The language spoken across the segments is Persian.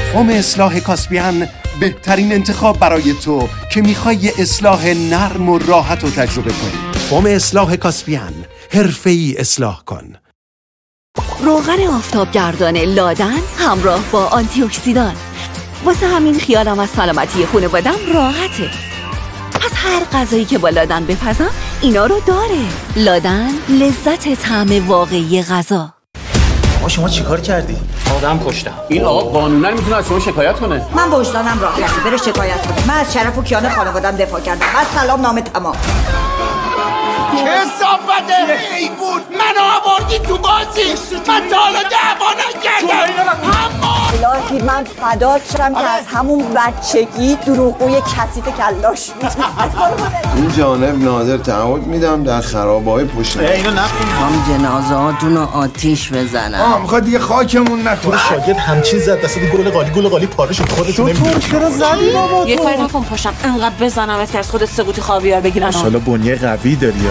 فوم اصلاح کاسپیان بهترین انتخاب برای تو که میخوای اصلاح نرم و راحت رو تجربه کنی. فوم اصلاح کاسپیان، حرفه‌ای اصلاح کن. روغن آفتابگردان لادن همراه با آنتی اکسیدان، واسه همین خیالم از سلامتی خانوادم راحته. پس هر غذایی که با لادن بپزم اینا رو داره. لادن، لذت طعم واقعی غذا. شما چیکار کردی؟ آدم کشتم. این آقا قانونا میتونه از شما شکایت کنه. من وجدانم راحته، بره شکایت کنه. من از شرف و کیان خانواده‌ام دفاع کردم. بعد سلام نامه تمام. کثافت حیوان، منو آوردی تو بازی. من تا حالا دعوا نکردم. الهی من فدات شدم که از همون بچگی دروغگوی کثیف کلاش بود. این جانب ناظر تعهد میدم در خرابه‌های پشت. اینو نخون. هم جنازه‌هاتون رو آتیش بزنن. میخواد دیگه خاکمون نکنه. شاگرد همچین زد دست گل قالی پاره شد. خودت نمی‌دونی چرا زدی بابا؟ یه کاری نکن پاشم انقدر بزنمت که از خودت سقوطی خاویار بگیرن. ان شاءالله بنیه قوی داری.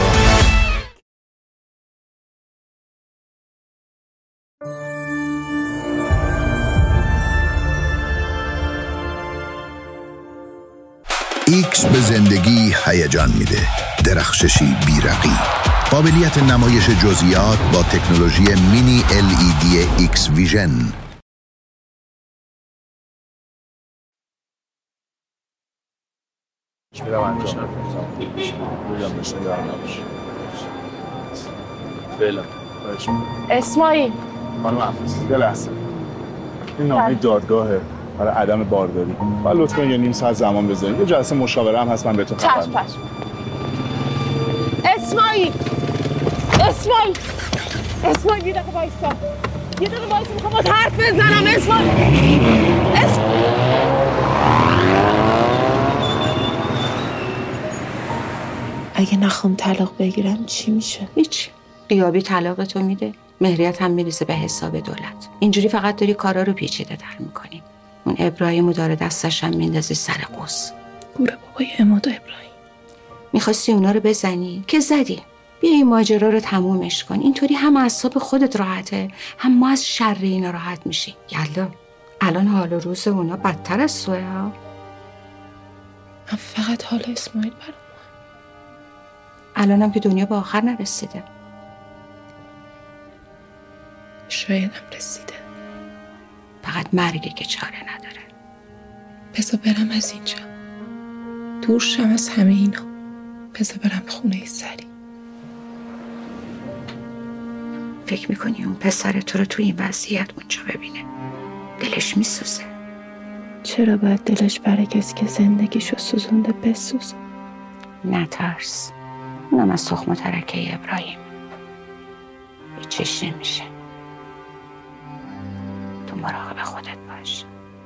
ایکس به زندگی هیجان میده. درخششی بی‌رقیب. قابلیت نمایش جزئیات با تکنولوژی مینی LED ایکس ویژن. اسماعیل خانم حافظ یه لحظه. این نامه دادگاهه برای عدم بارداری. بعد لطفا یه نیم ساعت زمان بذارید. یه جلسه مشاوره هم هست، من بهتون خبر میدم. اسماعیل یه دقیقه وایسا. میخوام باهات حرف بزنم. اگه نخوام طلاق بگیرم چی میشه؟ هیچ. غیابی طلاقتو میده، مهریت هم میریزه به حساب دولت. اینجوری فقط داری کارا رو پیچیده تر میکنی. اون ابراهیمو داره دستش هم میندازی سر قوس. گوره بابای عماد ابراهیم. میخواستی اونا رو بزنی که زدی. بیا این ماجرا رو تمومش کن. اینطوری هم اعصاب خودت راحته، هم ما از شر اینا راحت میشی. یالا الان حال و روز اونا بدتر از سوه ها. من فقط حال اسماعیل برام. الانم که دنیا به آخر نرسیده. شایدم رسیده. فقط مرگی که چاره نداره. بذار برم از اینجا، دور شم از همه اینا. بذار برم خونه سری. فکر میکنی اون پسر تو رو توی این وضعیت اونجا ببینه دلش میسوزه؟ چرا باید دلش برای کسی که زندگیشو سوزونده بسوزه؟ نترس، اونم از تخم و ترکه ابراهیم. هیچیش نمیشه. تو مراقب خودت باش.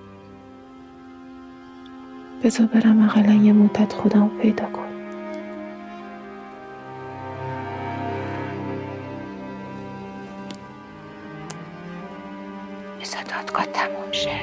بذار برم اقلا یه مدت خودم پیدا کنم. بذار دادگاه تموم شه.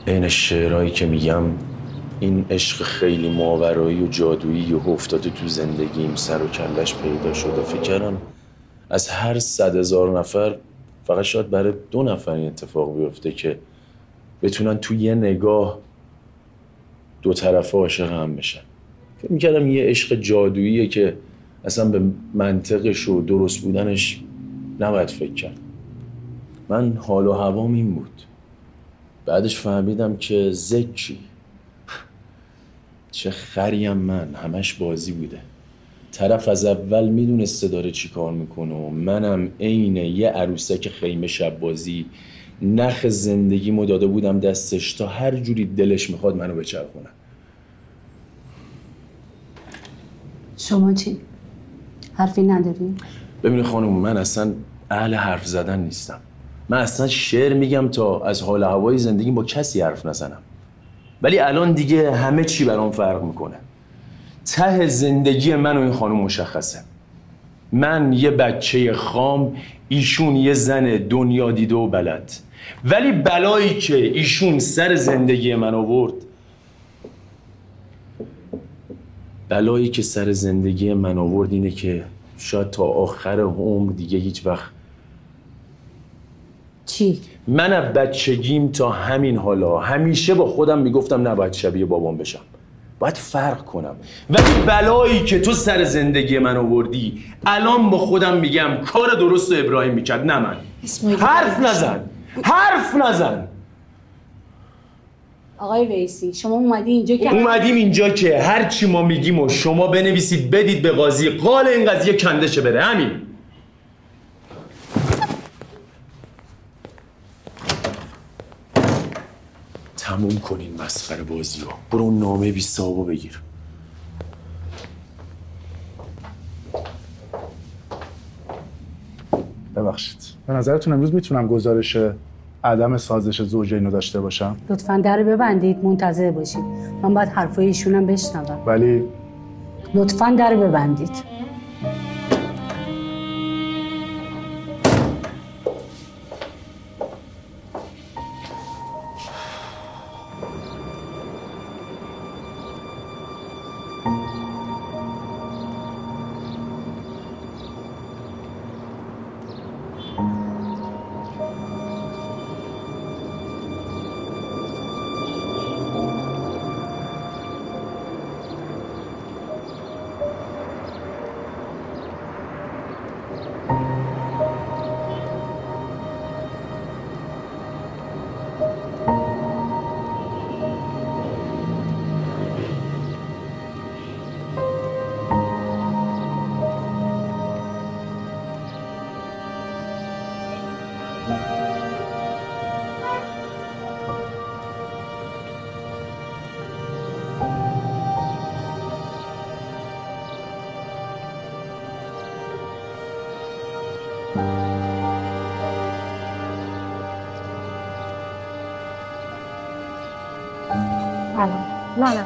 این شعرهایی که میگم این عشق خیلی ماورایی و جادویی و افتاده تو زندگیم سر و کلش پیدا شده. فکر کردم از هر 100,000 نفر فقط شاید برای 2 نفر این اتفاق بیفته که بتونن تو یه نگاه دو طرفه عاشق هم بشن. فکر میکردم یه عشق جادوییه که اصلا به منطقش و درست بودنش نباید فکر کرد. من حال و هوام این بود. بعدش فهمیدم که زکی چه خریم من، همش بازی بوده. طرف از اول میدونسته داره چی کار میکنه و منم عین یه عروسک خیمه شب بازی نخ زندگیمو داده بودم دستش تا هر جوری دلش میخواد منو بچرخونه. شما چی؟ حرفی نداری؟ ببین خانم، من اصلا اهل حرف زدن نیستم. من اصلا شعر میگم تا از حال هوای زندگی با کسی حرف نزنم. ولی الان دیگه همه چی برام فرق میکنه. ته زندگی من و این خانم مشخصه. من یه بچه خام، ایشون یه زن دنیا دیده و بلد. ولی بلایی که ایشون سر زندگی من آورد، اینه که شاید تا آخر عمر دیگه هیچ وقت. چی؟ من از بچگیم تا همین حالا همیشه با خودم میگفتم نباید شبیه بابام بشم، باید فرق کنم. ولی بلایی که تو سر زندگی من آوردی، الان با خودم میگم کار درست رو ابراهیم میکرد، نه من. حرف نزن. آقای ویسی، شما اومدیم اینجا که هر چی ما میگیم و شما بنویسید بدید به قاضی، قال این قضیه کنده شه بره. همین. تموم کنین مسخره بازی رو. برو اون نامه 20 صاحبو بگیر. ببخشید، به نظرتون امروز میتونم گزارش عدم سازش زوجین رو داشته باشم؟ لطفاً در ببندید، منتظر باشید. من باید حرفای ایشونم بشنوم. ولی لطفاً در ببندید. نه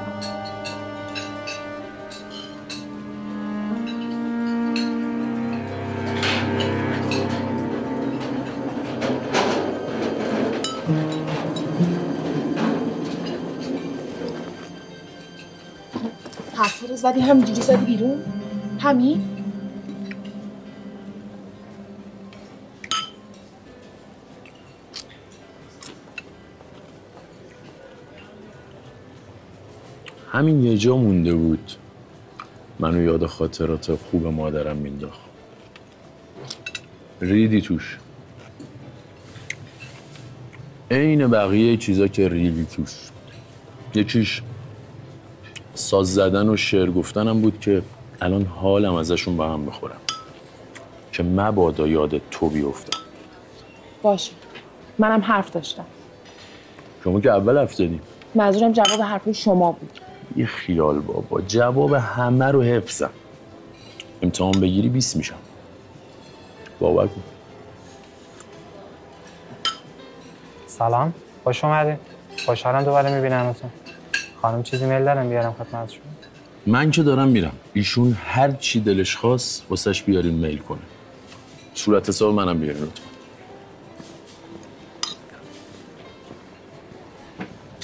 حرفی رو زدی همینجوری زدی بیرون؟ همین؟ همین یه جا مونده بود منو یاد خاطرات خوب مادرم مینداخت. ریدی توش، عین بقیه چیزا که ریدی توش. یکیش ساز زدن و شعر گفتنم بود که الان حالم ازشون به هم بخورم که مبادا یاد تو بیفتم. باشه، منم حرف داشتم. شما که اول حرف زدی. منظورم جواب حرفی شما بود. یه خیال بابا، جواب همه رو حفظم. امتحان بگیری 20 میشم. باور کن. سلام، خوش اومدید. خوشحالم دوباره میبینمتون. خانم چیزی میل دارم بیارم خدمتشون؟ من که دارم میرم. ایشون هر چی دلش خواست واسش بیارین میل کنه. صورت حساب منم بیارین لطفا.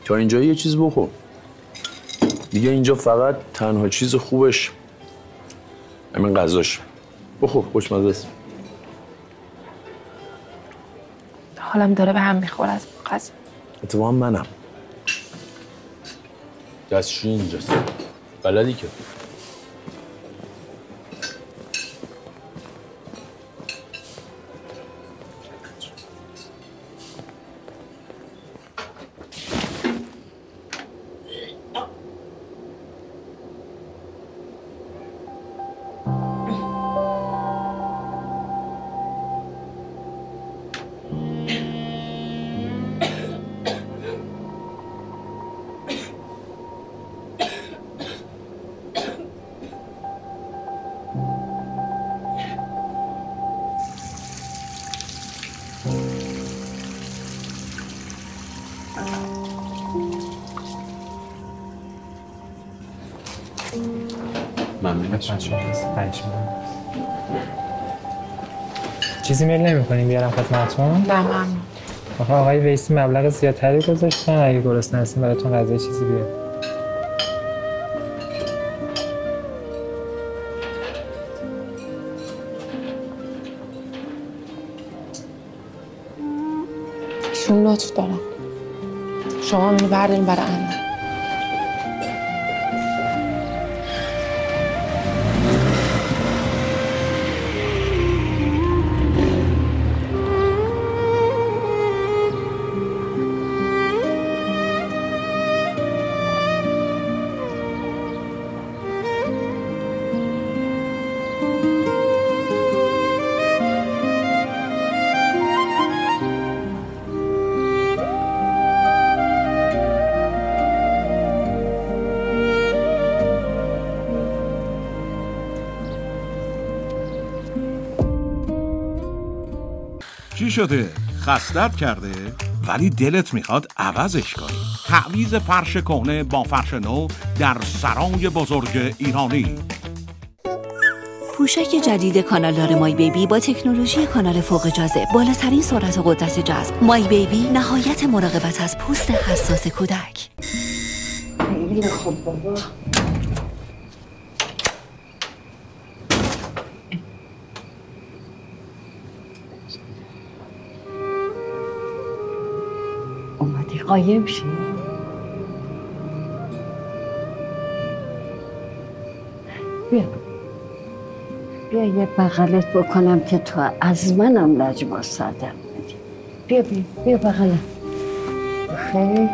تا اینجا یه چیز بخور دیگه. اینجا فقط تنها چیز خوبش همین غذاش. بخور، خوشمزه است. حالم داره به هم میخوره از غذا. اتفاقا منم. دستشویی اینجاست. بلدی که. چیزی میل نمی‌کنیم بیارم خدمتتون؟ نه ممنون. آخه آقای ویسی مبلغ زیادتری گذاشتن، اگه گرسنه هستین براتون غذای چیزی بیارم. ایشون لطف دارن. شما اینو بردارین برای عمه. چی شده؟ خستت کرده؟ ولی دلت میخواد عوضش کنی. تعویض فرش کهنه با فرش نو در سرای بزرگ ایرانی. پوشک جدید کانالدار مای بیبی با تکنولوژی کانال فوق جاذب، بالاترین سرعت و قدرت جذب. مای بیبی نهایت مراقبت از پوست حساس کودک. خیلی خوب بابا. اومدی قایم شی؟ بیا یه بغلت بکنم که تو از منم لجباز سردم بدی. بیا بغلم. خیلی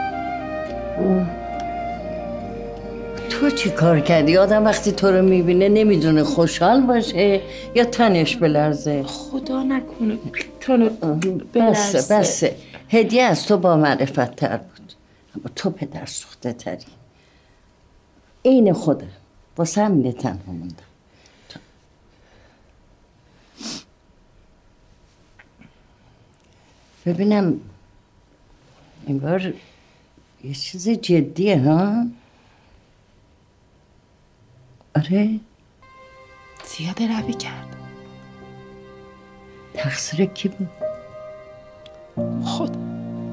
تو چی کار کردی؟ آدم وقتی تو رو میبینه نمیدونه خوشحال باشه یا تنش بلرزه؟ خدا نکنه تنو بلرزه. بسه هدیه از تو با معرفت تر بود، اما تو پدر سوخته تری. این خوده واسه همینه تنها موندم. ببینم این بار یه چیز جدیه ها؟ آره؟ زیاده روی کرد. تقصیر کی بود؟ خود.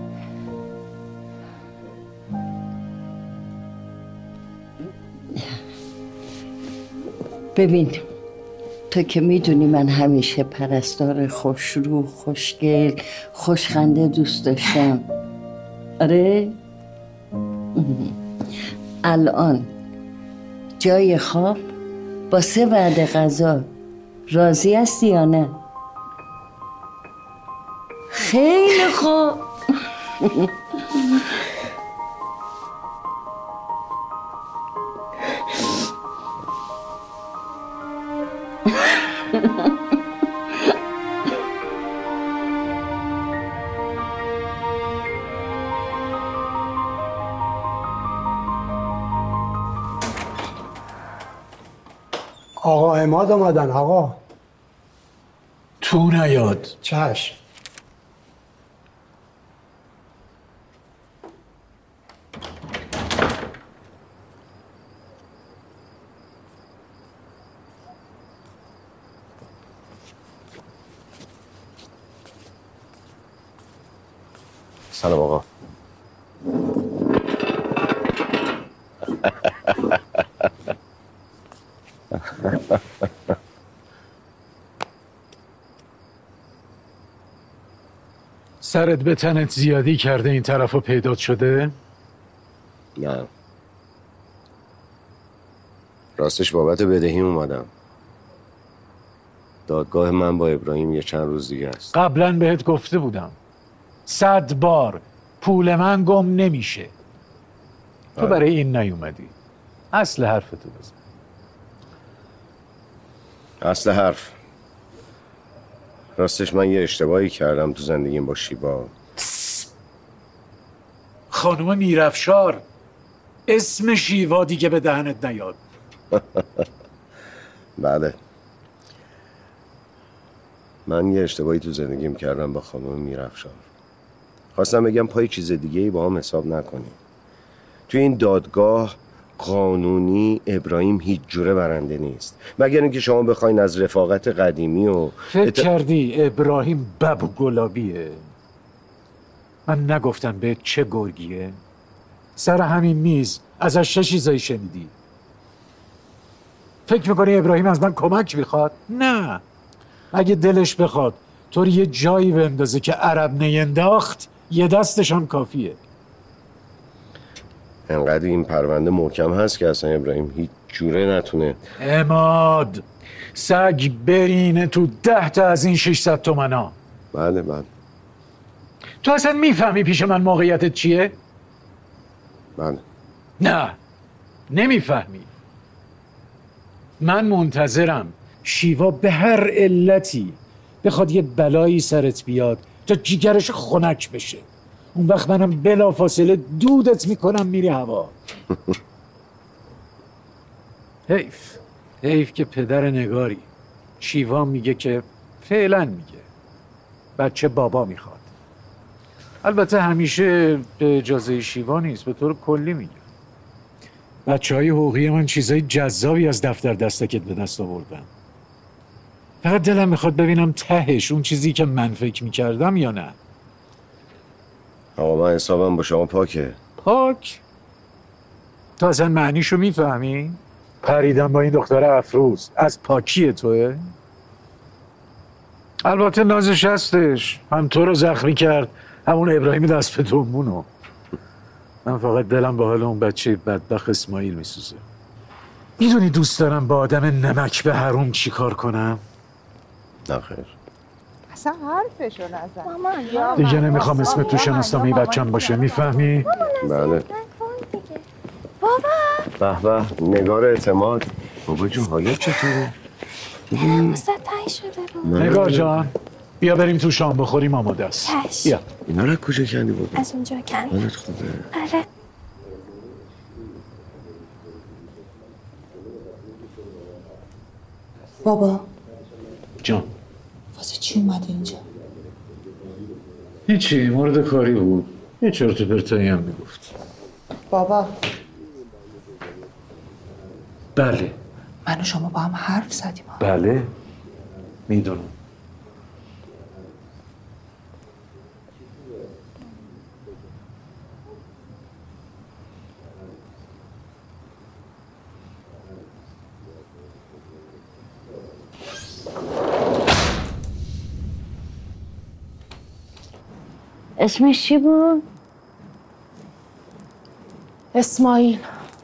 ببین تو که میدونی من همیشه پرستار خوشرو، خوشگل، خوشخنده دوست داشتم. آره؟ الان جای خواب با 3 وعده غذا راضی هستی یا نه؟ خیلی خوب. آقا عماد آمدن. آقا تو نیاد. چشم. سلام آقا. سرت به تنت زیادی کرده این طرف رو پیدا شده؟ نه، راستش بابت بدهی اومدم. دادگاه من با ابراهیم یه چند روز دیگه است. قبلا بهت گفته بودم 100 بار پول من گم نمیشه. تو برای این نیومدی. اصل حرفتو بزن. اصل حرف، راستش من یه اشتباهی کردم تو زندگیم با شیوا. خانوم میرافشار، اسم شیوا دیگه به دهنت نیاد. بله، من یه اشتباهی تو زندگیم کردم با خانوم میرافشار. خواستم بگم پای چیز دیگه ای با هم حساب نکنیم. تو این دادگاه قانونی ابراهیم هیچ جوره برنده نیست، مگر اینکه شما بخواین از رفاقت قدیمی و فکر کردی ابراهیم بب و گلابیه؟ من نگفتم به چه گرگیه؟ سر همین میز ازش چه چیزایی شنیدی؟ فکر میکنی ابراهیم از من کمک میخواد؟ نه، اگه دلش بخواد طور یه جایی بندازه که عرب نینداخت یه دستشان کافیه. انقدر این پرونده محکم هست که اصلا ابراهیم هیچ جوره نتونه. اماد سگ برینه تو 10 تا از این 600 تومنا. بله بله. تو اصلا میفهمی پیش من موقعیتت چیه؟ بله. نه نمیفهمی. من منتظرم شیوا به هر علتی بخواد یه بلایی سرت بیاد تا جیگرش خنک بشه. اون وقت منم بلافاصله دودت میکنم میری هوا. حیف که پدر نگاری. شیوا میگه که فعلا میگه بچه بابا میخواد. البته همیشه به اجازه شیوا نیست، به طور کلی میگه. بچه‌های حقوقی من چیزای جذابی از دفتر دستکت به دست آوردن. فقط دلم میخواد ببینم تهش اون چیزی که من فکر میکردم یا نه. آقا من حسابم با شما پاکه. پاک؟ تو اصلا معنیشو میفهمی؟ پریدم با این دختر افروز از پاکی توه؟ البته نازش هستش، هم تو رو زخمی کرد همون ابراهیم دست به دنبونو. من فقط دلم با حال اون بچه بدبخت اسماعیل میسوزه. میدونی دوست دارم با آدم نمک به حروم چی کار کنم؟ نه خیر. اصلا حرفشو نزن. دیگه نمیخوام اسم تو شناسنامه بچم باشه، میفهمی؟ بله. بابا به به، نگار اعتماد. بابا جون حالت چطوره؟ حواست تنگ شده بود. نگار جان بیا بریم تو شام بخوریم، آماده است. بیا. اینا رو کجا کندی بابا؟ از اونجا کندی. حالت خوبه؟ آره. بابا جان واسه چی اومدی اینجا؟ هیچی، مورد کاری بود. یه چرت و پرتایی هم میگفت. بابا بله. من و شما با هم حرف زدیم. بله میدونم. اسمش چی بود؟ اسماعیل.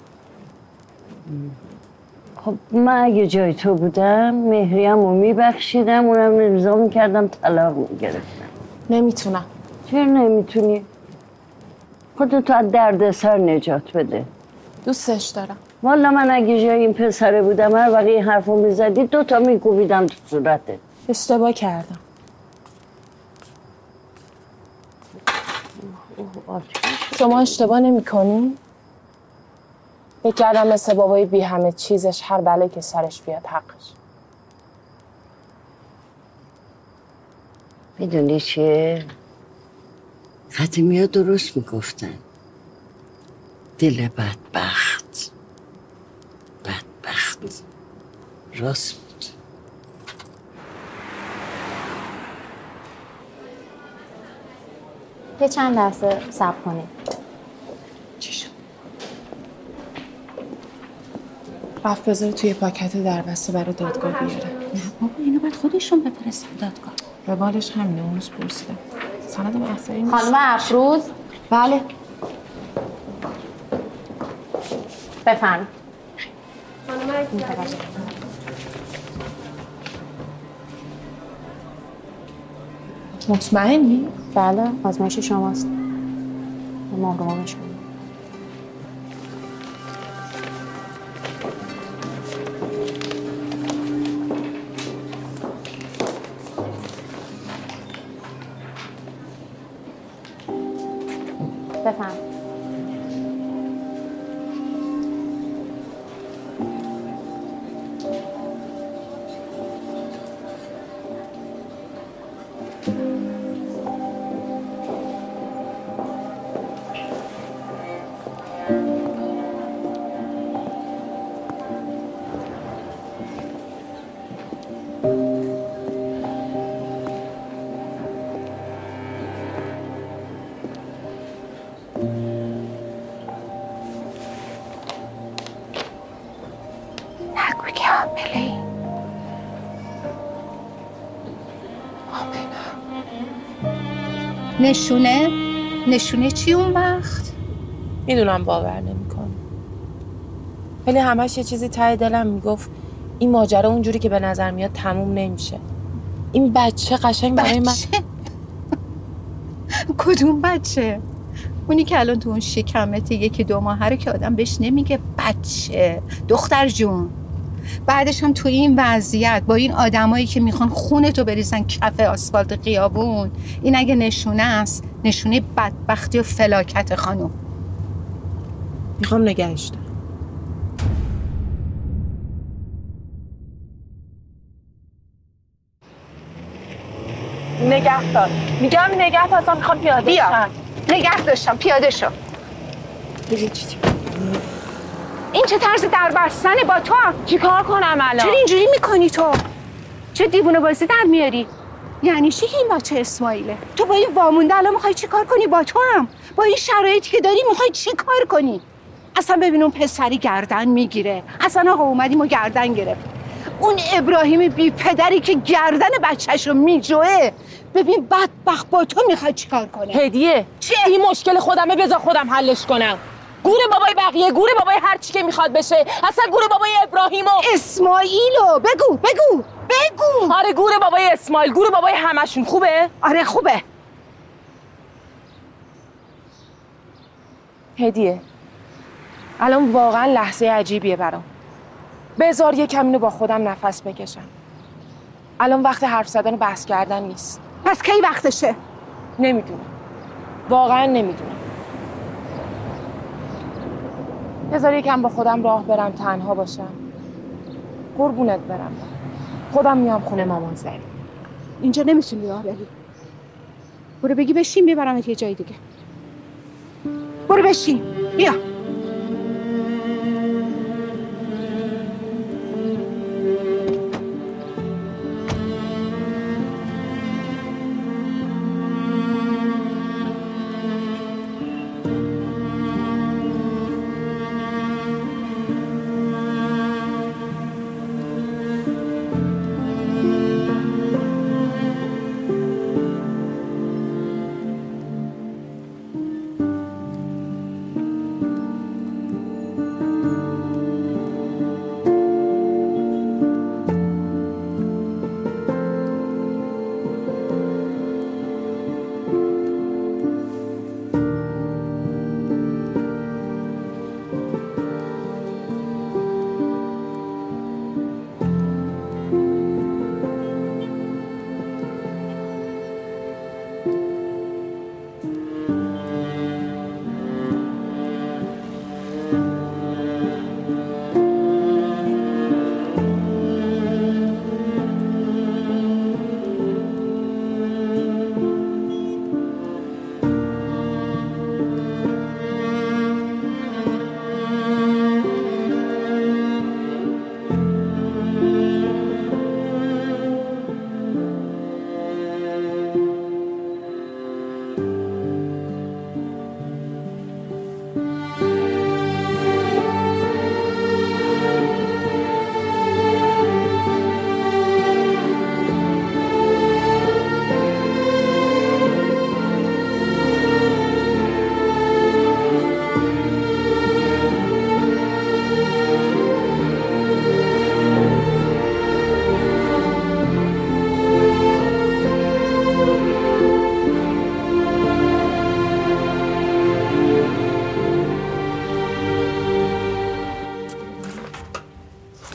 خب من اگه جای تو بودم مهریم رو میبخشیدم، اونم نمیزا میکردم طلاق میگرفتم. نمیتونم. چرا نمیتونی؟ خودتو از دردسر نجات بده. دوستش دارم. والا من اگه جای این پسره بودم هر وقت این حرفو میزدی 2 تا میکوبیدم تو صورتت. اشتباه کردم. شما اشتباه نمی کنی؟ فکر کردم مثل بابای بی همه چیزش هر بله که سرش بیاد حقش. میدونی چیه؟ قدیمی ها درست میگفتن. دل بدبخت راست بود. یه چند لحظه صبر کنید. چی شد؟ رفت بذاره توی پاکت دربسته برای دادگاه بیاره. نه بابا اینو باید خودشون بفرستن دادگاه. روالش همینه، اون روز پرسیدم. سند محضری نیست. خانم افروز. بله. بفرمایید. مطمئنی؟ بله، آزمایش شماست. مهربان شما. بفرمایید. نگو که حامله‌ای. نشونه چی اون وقت؟ میدونم باور نمی‌کنی، ولی همش یه چیزی ته دلم میگفت این ماجرا اونجوری که به نظر میاد تموم نمیشه. این بچه قشنگ برای من. کدوم بچه؟ اونی که الان تو اون شکمته 1-2 ماهه رو که آدم بهش نمیگه بچه. دختر جون، بعدش هم تو این وضعیت با این آدمایی که میخوان خونتو بریزن کف آسفالت خیابون، این اگه نشونه است، نشونه بدبختی و فلاکت خانم. میخوام نگهش دارم. نگه دار. میگم نگه دار، اصلا میخوام پیاده بیا. شم. نگه داشتم، پیاده شو. این چه طرز در بستنه با تو؟ چیکار کنم الان؟ چرا اینجوری میکنی تو؟ چه دیوونه بازی در میاری؟ یعنی چی که این بچه اسماعیله؟ تو با این وامونده الان میخوای چی کار کنی؟ با تو هم با این شرایطی که داری میخوای چی کار کنی؟ اصلا ببین اون پسری گردن میگیره. اصلا آقا اومدیم و گردن گرفت. اون ابراهیم بی پدری که گردن بچه‌ش رو میجوه، ببین بدبخت با تو میخواد چیکار کنه؟ هدیه چیه؟ این مشکل خودمه، بذار خودم حلش کنم. گور بابای بقیه، گور بابای هر چی که میخواد بشه، اصلا گور بابای ابراهیم و اسماعیلو بگو. آره گور بابای اسماعیل، گور بابای همشون. خوبه؟ آره خوبه. هدیه الان واقعا لحظه عجیبیه برام. بذار یکم اینو با خودم نفس بکشم. الان وقت حرف زدن و بحث کردن نیست. پس کی وقتشه؟ نمیدونم، واقعا نمیدونم. بذار یکم با خودم راه برم، تنها باشم. قربونت برم، خودم میام خونه مامان زری. اینجا نمیتونی راه بری. برو بگی بشین ببرمت یه جای دیگه. برو بشین. بیا.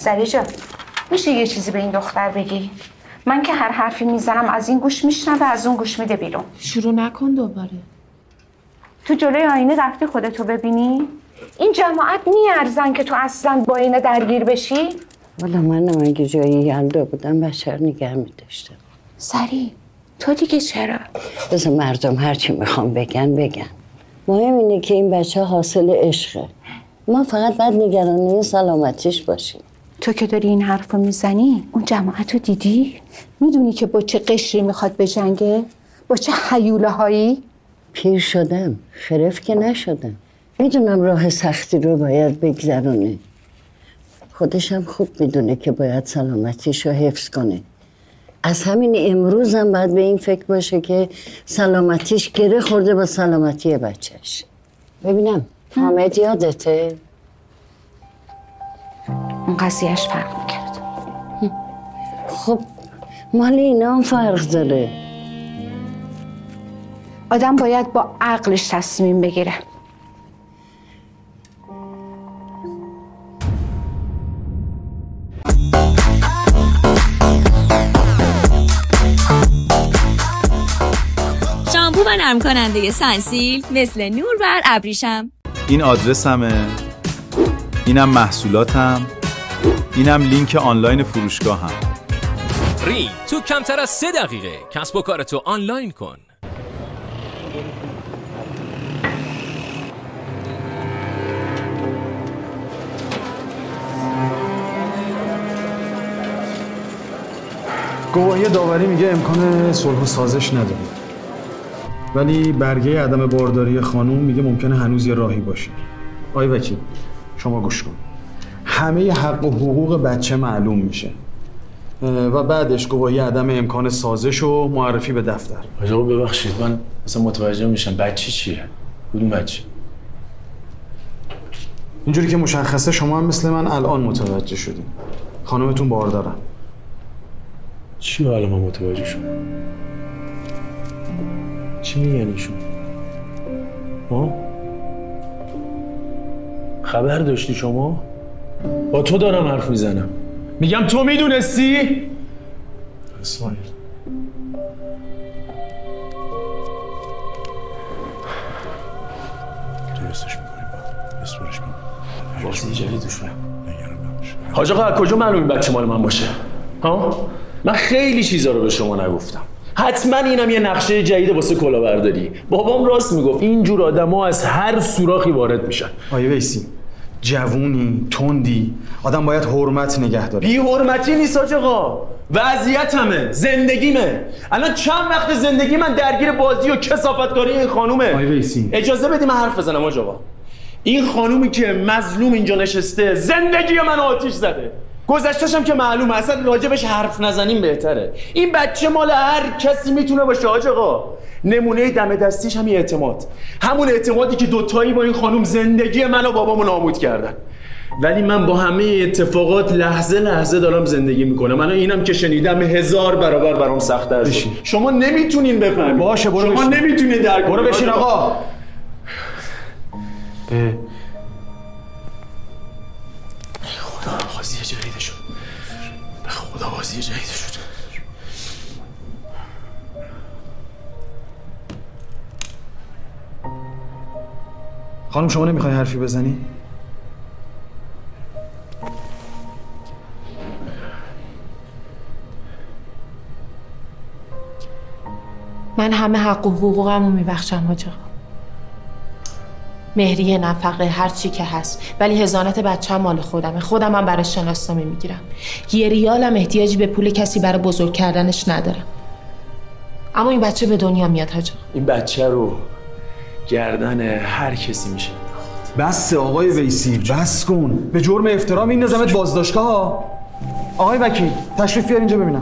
سری جان میشه یه چیزی به این دختر بگی؟ من که هر حرفی میزنم از این گوش میشنوه از اون گوش میده بیرون. شروع نکن دوباره. تو جلوی آینه رفتی خودتو ببینی؟ این جماعت میارزن که تو اصلا با اینه درگیر بشی؟ والا منم اگه جایی یلدا بودم بچه رو نگه می‌داشتم. سری تو دیگه چرا؟ بذار مردم هرچی میخوام بگن. مهم اینه که این بچه حاصل عشقه. ما فقط باید نگرانی سلامتیش باشیم. تو که داری این حرف رو میزنی اون جماعت رو دیدی؟ میدونی که با چه قشری میخواد بجنگه؟ با چه حیوله هایی؟ پیر شدم خرف که نشدم. میدونم راه سختی رو باید بگذرونه. خودشم خوب میدونه که باید سلامتیش رو حفظ کنه. از همین امروز هم باید به این فکر باشه که سلامتیش گره خورده با سلامتی بچهش. ببینم حامد یادته؟ اون قضیهش فرق میکرد. خب مال اینا هم فرق داره. آدم باید با عقلش تصمیم بگیره. شامپو و نرم کننده سنسیل مثل نور بر ابریشم. این آدرسمه، اینم محصولاتم، اینم لینک آنلاین فروشگاهم. ری تو کمتر از 3 دقیقه کسب و کارتو آنلاین کن. گواهی داوری میگه امکان صلح و سازش نداره، ولی برگه عدم بارداری خانوم میگه ممکنه هنوز یه راهی باشه. آقای وکیل شما گوش کن. همه حق و حقوق بچه معلوم میشه و بعدش گواهی عدم امکان سازش و معرفی به دفتر. آقا ببخشید من اصلا متوجه میشم بچه چیه؟ کدوم بچه؟ اینجوری که مشخصه شما هم مثل من الان متوجه شدین. خانومتون باردارن. چی حالا من متوجه شدم؟ چی میگن ایشون؟ خبر داشتی شما؟ با تو دارم حرف میزنم. میگم تو میدونستی؟ اسماعیل درستش میکنیم با اسمارش میکنیم بازی جدیدش رو حاج آقا کجا معلوم این بچه مال من باشه؟ من خیلی چیزا رو به شما نگفتم. حتما اینم یه نقشه جدید واسه کلاهبرداری. بابام راست میگفت اینجور آدما از هر سوراخی وارد میشن. آیه ویسی جوونی، تندی، آدم باید حرمت نگه داره. بی حرمتی نیست حاج آقا. وضعیتمه، زندگیمه. الان چند وقت زندگی من درگیر بازی و کثافتکاری این خانومه. آیه ویسی اجازه بدید من حرف بزنم حاج آقا. این خانومی که مظلوم اینجا نشسته زندگی من آتیش زده. گذشته‌شم که معلومه، اصلا راجبش حرف نزنیم بهتره. این بچه مال هر کسی میتونه باشه حاج آقا. نمونه دم دستیش همین اعتماد، همون اعتمادی که دوتایی با این خانم زندگی من و بابامو نابود کردن. ولی من با همه اتفاقات لحظه لحظه دارم زندگی میکنم. من اینم که شنیدم 1000 برابر برام سخت‌تر شد. شما نمیتونین بفهمید. باشه برو شما نمیتونین درک کنید. برو بشین آقا. خدا بازی جدید شد. به خدا بازی جدید شد. خانم شما نمیخوای حرفی بزنی؟ من همه حق و حقوقمو میبخشم حاج آقا. مهریه، نفقه، هر چی که هست، ولی حضانت بچه‌م مال خودمه. خودم هم براش شناسنامه میگیرم. 1 ریالم احتیاجی به پول کسی برای بزرگ کردنش ندارم. اما این بچه به دنیا میاد حاج آقا. این بچه رو گردن هر کسی میشه. بس آقای ویسی بس کن. به جرم افترا میندازمت بازداشتگاه. آقای وکیل تشریف بیار اینجا ببینم.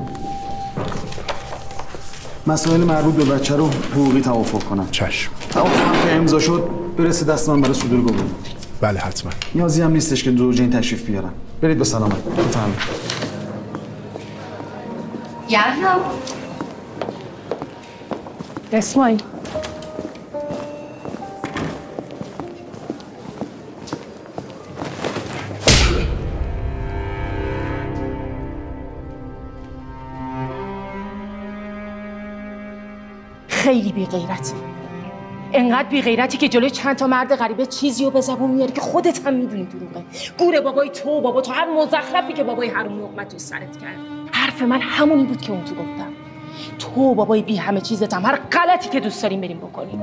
مسائل مربوط به بچه رو حقوقی توافق کنم. چشم. توافق که امضا شد برسه دست من برای صدور گواهی. بله حتما. نیازی هم نیستش که زوجین تشریف بیارن. برید به سلامت. بفرمایید. یعنی اسماعیل خیلی بی‌غیرتی. انقدر بی‌غیرتی که جلوی چند تا مرد غریبه چیزی رو به زبون میاری که خودت هم میدونی دروغه. گور بابای تو، بابا تو، هر مزخرفی که بابای حروم لقمت تو سرت کرد. حرف من همونی بود که اون تو گفتم. تو بابای بی همه چیزت هم هر غلطی که دوست داریم بریم بکنیم.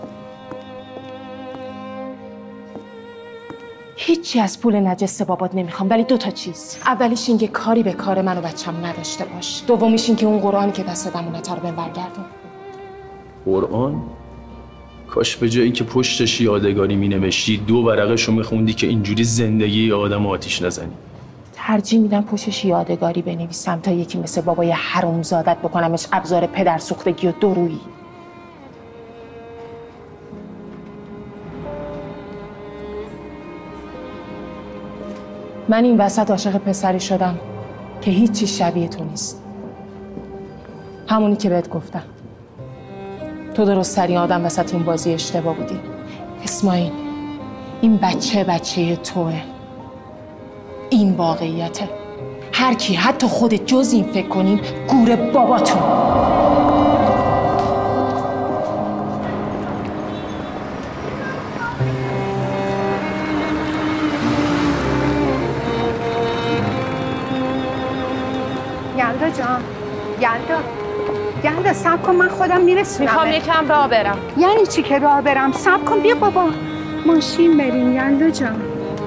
هیچی از پول نجس بابات نمیخوام، ولی 2 تا چیز. اولیش این که کاری به کار من و بچه‌م نداشته باش. دومیش این که اون قرآنی که دست دمونته رو بهم برگردون. قرآن؟ کاش به جایی که پشتش یادگاری مینوشتی 2 ورقشو میخوندی که اینجوری زندگی آدم آتیش نزنی. ترجیح میدم پشتش یادگاری بنویسم تا یکی مثل بابای حرومزادت بکنمش ابزار پدر سوختگی و دورویی. من این وسط عاشق پسری شدم که هیچی شبیه تو نیست. همونی که بهت گفتم. تو درست ترین آدم وسط این بازی اشتباه بودی. اسماعیل، این بچه توه. این واقعیته. هر کی حتی خودت جز این فکر کنین گور باباتون. یلدا جان، یلدا صبر کن، من خودم میرسونم. میخوام یکم راه برم. یعنی چی که راه برم؟ صبر کن، بیا بابا ماشین بریم. یلدا جان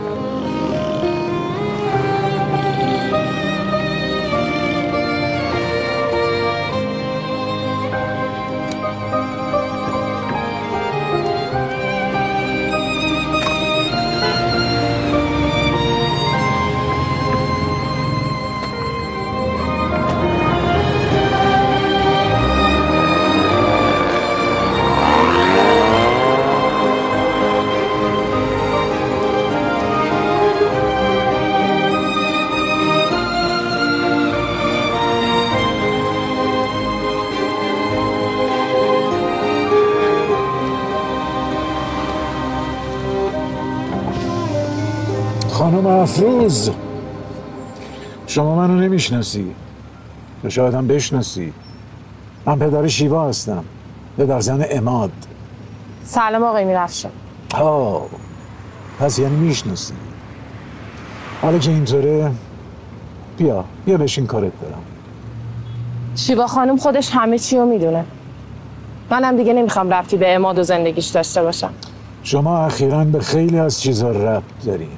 خانم افروز، شما منو نمیشناسی، تو شاید هم بشناسی. من پدر شیوا هستم، پدرزن عماد. سلام آقای میرفشان. پس یعنی میشناسی. حالا که اینطوره بیا بشین کارت برم. شیوا خانم خودش همه چی رو میدونه. منم دیگه نمیخوام ربطی به عماد و زندگیش داشته باشم. شما اخیراً به خیلی از چیزا ربط دارین.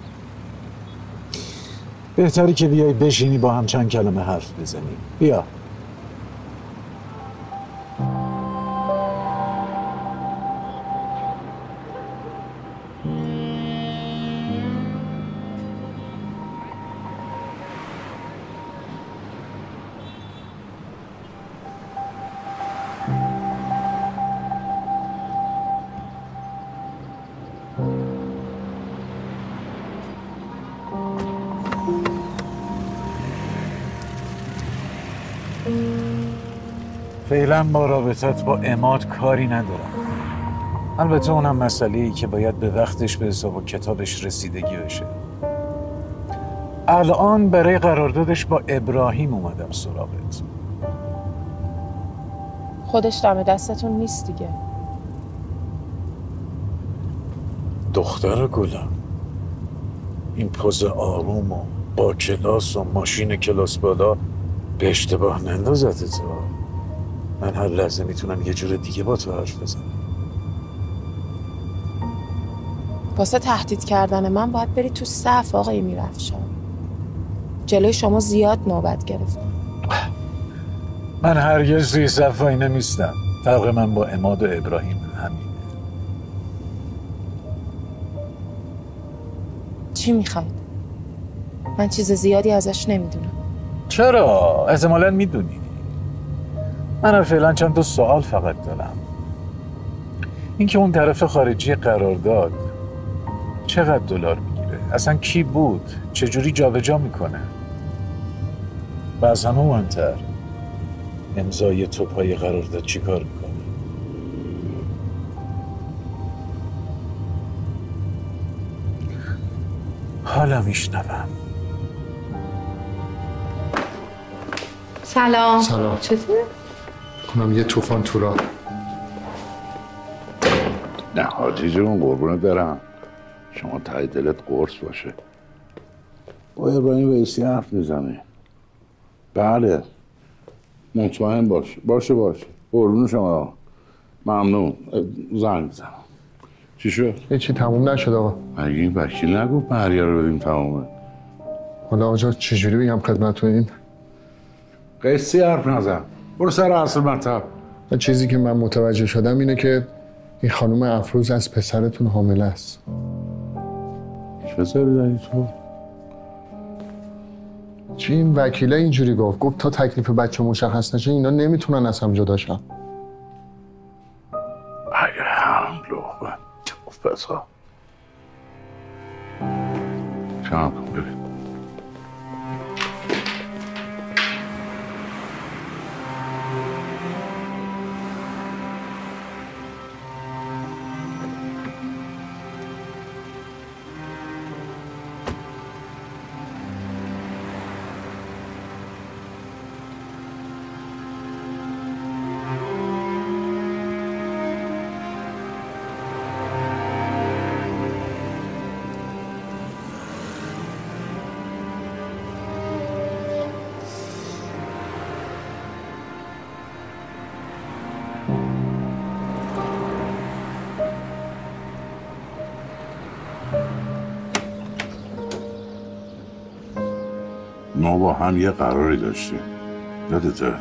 بهتری که بیای بشینی با هم چند کلمه حرف بزنیم. بیا. فعلا با رابطت با عماد کاری ندارم. البته اونم مسئله‌ای که باید به وقتش به حساب و کتابش رسیدگی بشه. الان برای قراردادش با ابراهیم اومدم سراغت. خودش دم دستتون نیست دیگه. دختر گلم، این پوز آروم و با کلاس و ماشین کلاس بالا به اشتباه نندازت تو. من هر لحظه میتونم یه جور دیگه با تو حرف بزنم. واسه تهدید کردن من باید بری تو صف آقای میرفشان. جلوی شما زیاد نوبت گرفتم. من هرگز توی صف وای نمیستم. فرق من با عماد و ابراهیم همینه. چی میخواید؟ من چیز زیادی ازش نمیدونم. چرا؟ احتمالاً میدونی. من فعلا چند تا سوال فقط دارم. اینکه اون طرف خارجی قرارداد چقدر دلار میگیره؟ اصلا کی بود؟ چجوری جابجا میکنه؟ و از همه مهمتر امضای تو پای قرارداد چی کار میکنه؟ حالا میشنوم. سلام. سلام. چطور؟ کنم یه طوفان تو راه. نه حاجی جون قربونت برم، شما ته دلت قرص باشه. با ابراهیم ویسی حرف میزنی؟ بله مطمئن باشه قربون شما. ممنون. زنگ میزنم. چی شد؟ هیچی تموم نشد آقا. مگه این وکیل نگفت مهریه رو بدیم تمومه؟ حالا آجا چجوری بگم خدمتتون؟ این قصی حرف نزن، برو سر اصل مطلب. چیزی که من متوجه شدم اینه که این خانم افروز از پسرتون حامله است. چه سری داری تو؟ چی این وکیله اینجوری گفت تا تکلیف بچه مشخص نشه اینا نمیتونن از هم جدا شن. اگه هم لغمه توف بسا چند کن ببین. ما با هم یه قراری داشتیم، یادته؟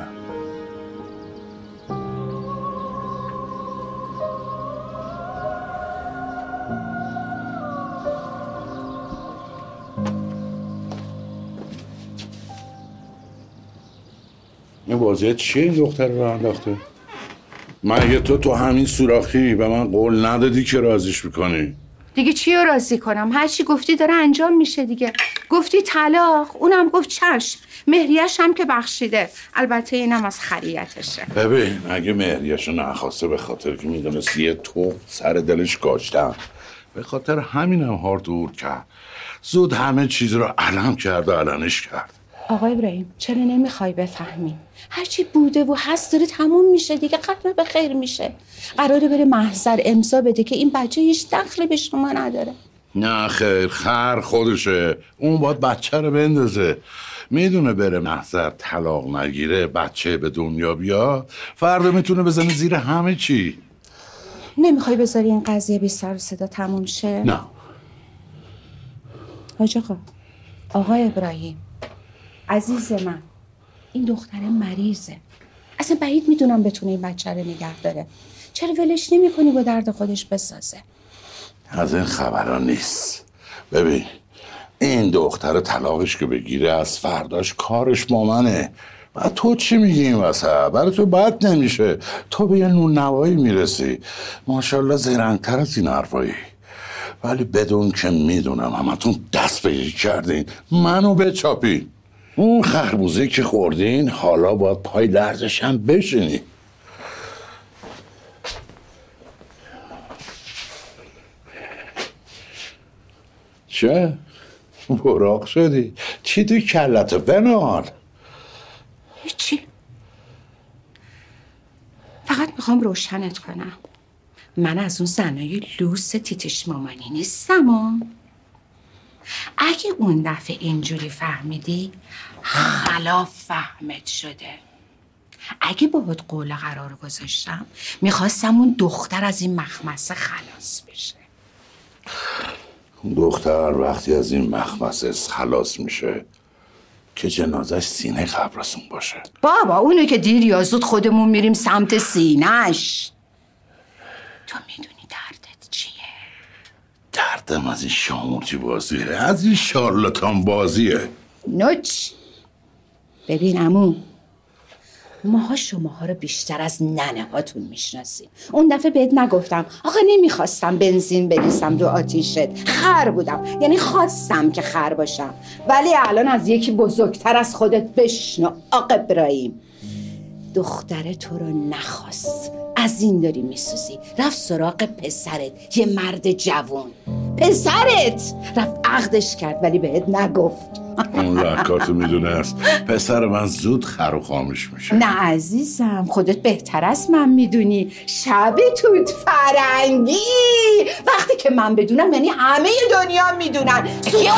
این وضعیت چیه این دختر رو انداخته؟ مگه تو همین سوراخی به من قول ندادی که راضیش میکنی؟ دیگه چی رو راضی کنم؟ هر چی گفتی داره انجام میشه دیگه. گفتی طلاق، اونم گفت چشم. مهریه‌ش هم که بخشیده، البته اینم از خریتشه. ببین اگه مهریه‌شو نخواسته به خاطر که میدونست یه توف سر دلش کاشتم، به خاطر همینم هار دور کرد. زود همه چیز رو علم کرد و علنش کرد. آقا ابراهیم چرا نمیخوای بفهمی؟ هرچی بوده و هست داره تموم میشه دیگه، ختم به خیر میشه. قراره بره محضر امضا بده که این بچه هیچ دخلی به شما نداره. نه خیر، خر خودشه، اون باید بچه رو بندازه. میدونه بره محضر طلاق نگیره بچه به دنیا بیاد، فردا میتونه بزنه زیر همه چی. نمیخوای بذاری این قضیه بی سر و صدا تموم شه؟ نه حاج آقا ابراهیم عزیز من، این دختر مریضه، اصلا بعید میدونم بتونه این بچه رو نگه داره. چرا ولش نمی کنی با درد خودش بسازه؟ از این خبران نیست. ببین این دختر طلاقش که بگیره از فرداش کارش با منه. و تو چی میگی این وسط؟ برای تو بد نمیشه، تو به یه نون نوایی میرسی، ماشاءالله زرنگتر از این حرفایی. ولی بدون که میدونم همتون دست به یک کردین منو بچاپی. اون خربوزه که خوردین حالا باید پای لرزش هم بشینی. چه؟ براق شدی؟ چی توی کلتو بنال؟ هیچی، فقط میخوام روشنت کنم من از اون زنای لوس تیتش مامانی نیستم. اگه اون دفعه اینجوری فهمیدی خلاف فهمت شده. اگه باهات قول قرار گذاشتم میخواستم اون دختر از این مخمسه خلاص بشه. دختر وقتی از این مخمسه خلاص میشه که جنازش سینه قبرستون باشه. بابا اونو که دیر یا زود خودمون میریم سمت سینه‌اش. تو میدونی دردت چیه؟ دردم از این شامورچی بازیه، از این شارلاتان بازیه. نوچ ببین عمو، ماها شماها رو بیشتر از ننه هاتون میشناسیم. اون دفعه بهت نگفتم آخه نمیخواستم بنزین بریزم رو آتیشت، خر بودم، یعنی خواستم که خر باشم. ولی الان از یکی بزرگتر از خودت بشنو آقا ابراهیم، دختره تو رو نخواست، از این داری میسوزی. رفت سراغ پسرت، یه مرد جوان. پسرت رفت عقدش کرد ولی بهت نگفت. اون لکاتو میدونست پسر من زود خر و خاموش میشه. نه عزیزم، خودت بهتر از من میدونی. شب توت فرنگی وقتی که من بدونم یعنی همه دنیا میدونن.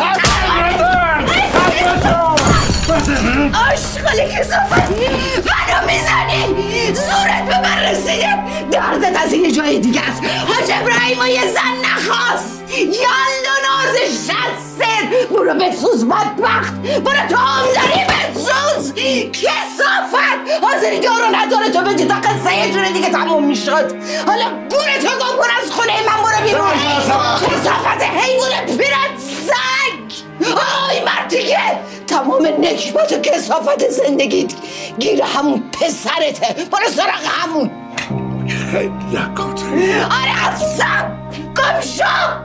آشغالی کثافت منو میزنی، زورت به من رسیده، دردت از یه جای دیگه است. حاج ابراهیم یه زن نخواست، یالد و ناز شست. برو بسوز بدبخت، برو تا داری بسوز کثافت. حاضری دارو نداره تو بگی تا قصه یه جور دیگه تموم میشد. حالا گورتو گم کن از خونه من، برو بیرون. کثافت حیوان پیرت سگ. آی مرتیگه، تمام نکبت و کثافت زندگیت گیر همون پسرته. برو سراغ همون. خیلی لکاته. آره اصلا گم شو.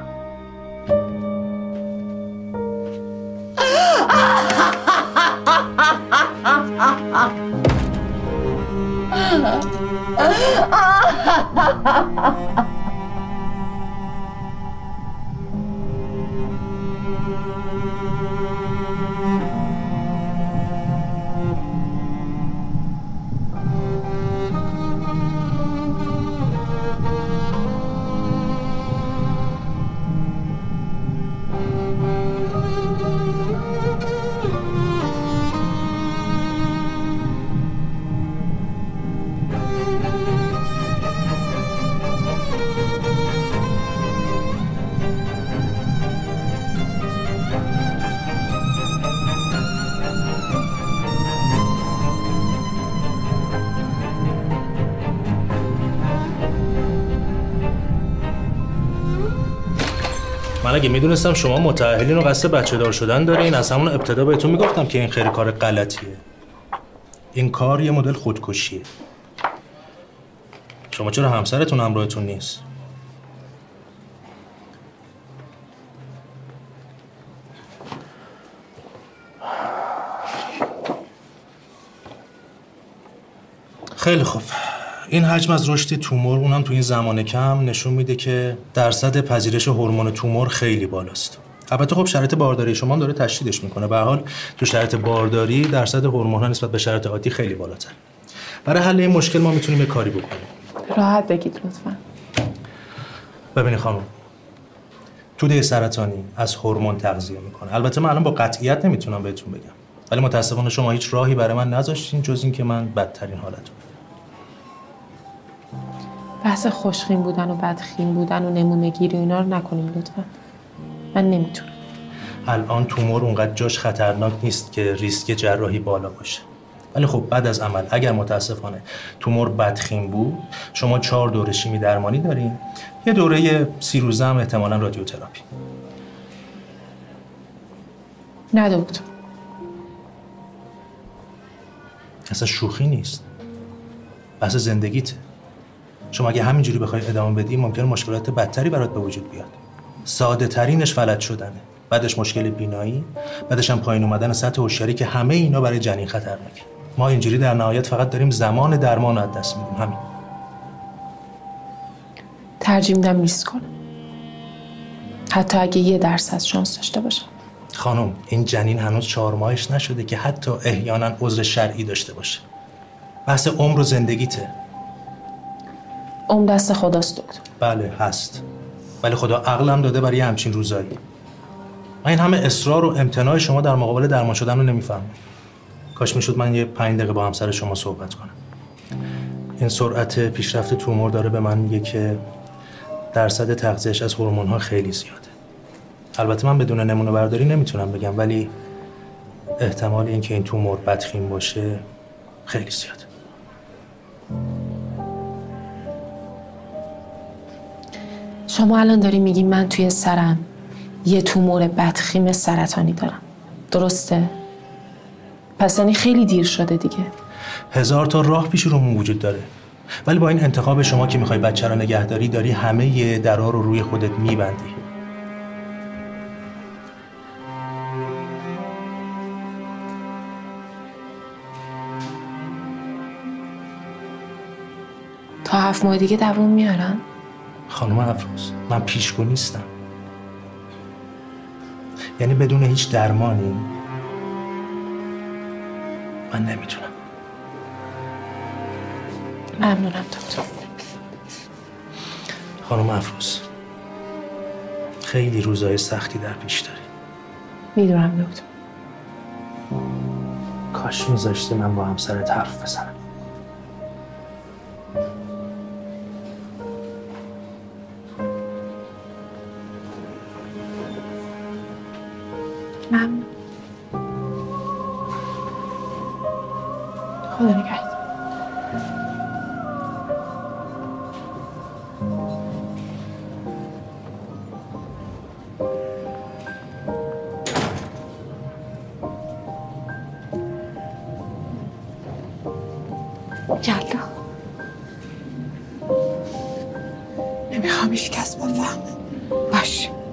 من اگه میدونستم شما متأهلین و قصد بچه دار شدن دارین، از همون ابتدا بهتون میگفتم که این خیلی کار غلطیه. این کار یه مدل خودکشیه. شما چرا همسرتون همراهتون نیست؟ خیلی خوب. این حجم از رشد تومور، اونم تو این زمان کم، نشون میده که درصد پذیرش هورمون تومور خیلی بالاست. البته خب شرایط بارداری شما هم داره تشدیدش میکنه. به هر حال تو شرایط بارداری درصد هورمون‌ها نسبت به شرایط عادی خیلی بالاتر. برای حل این مشکل ما میتونیم یه کاری بکنیم. راحت بگید لطفاً. ببینید خانم، توده سرطانی از هورمون تغذیه میکنه. البته من الان با قطعیت نمیتونم بهتون بگم، ولی متاسفانه شما هیچ راهی برای من نذاشتین جز این که من بدترین حالتون. بحث خوشخیم بودن و بدخیم بودن و نمونه گیری اینا رو نکنیم لطفاً. من نمیتونم. الان تومور اونقدر جاش خطرناک نیست که ریسک جراحی بالا باشه. ولی خب بعد از عمل اگر متاسفانه تومور بدخیم بود، شما 4 دوره شیمی درمانی دارین، یه دوره 30 روزه هم احتمالاً رادیوتراپی. نه دکتر. اصلا شوخی نیست. بحث زندگیته. شما اگه همینجوری بخوای ادامه بدی ممکنه مشکلات بدتری برات به وجود بیاد. ساده ترینش فلج شدنه، بعدش مشکل بینایی، بعدش هم پایین اومدن سطح هوشیاری که همه اینا برای جنین خطرناکه. ما اینجوری در نهایت فقط داریم زمان درمان رو از دست میدیم. همین. ترجیح میدم ریسک کنم، حتی اگه 1% شانس داشته باشم. خانم، این جنین هنوز 4 ماهش نشده که حتی احیانا عذر شرعی داشته باشه. بحث عمر و زندگیته. عمر دست خداست دکتر. بله هست، ولی خدا عقلم داده برای همچین روزایی. من این همه اصرار و امتناع شما در مقابل درمان شدن رو نمیفهمم. کاش میشد من یه 5 دقیقه با همسر شما صحبت کنم. این سرعت پیشرفت تومور داره به من میگه که درصد تغذیه‌اش از هورمون‌ها خیلی زیاده. البته من بدون نمونه برداری نمیتونم بگم، ولی احتمال اینکه این تومور بدخیم باشه خیلی زیاده. شما الان داری میگی من توی سرم یه تومور بدخیم سرطانی دارم، درسته؟ پس یعنی خیلی دیر شده دیگه. 1000 تا راه پیش رومون وجود داره، ولی با این انتخاب شما که میخوای بچه رو نگهداری داری همه درا رو روی خودت میبندی. تا 7 ماه دیگه دوام میارن؟ خانم افروز، من پیشگو نیستم. یعنی بدون هیچ درمانی من نمیتونم. ممنونم دکتر. خانم افروز، خیلی روزای سختی در پیش داری. میدونم دکتر. کاش میذاشتی من با همسرت حرف بزنم. ممنون. خدا نگهدار. یلا نمیخوام هیچ کس بفهمه. باش.